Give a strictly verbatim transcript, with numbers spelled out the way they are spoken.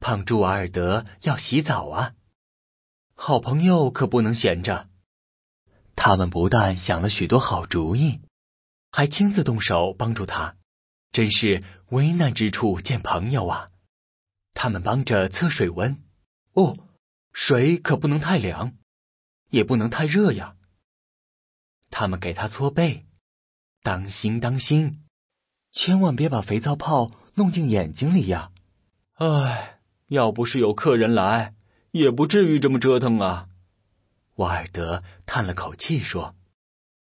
胖猪瓦尔德要洗澡啊！好朋友可不能闲着。他们不但想了许多好主意，还亲自动手帮助他，真是危难之处见朋友啊！他们帮着测水温，哦，水可不能太凉，也不能太热呀。他们给他搓背，当心当心，千万别把肥皂泡弄进眼睛里呀！唉，要不是有客人来，也不至于这么折腾啊。瓦尔德叹了口气说：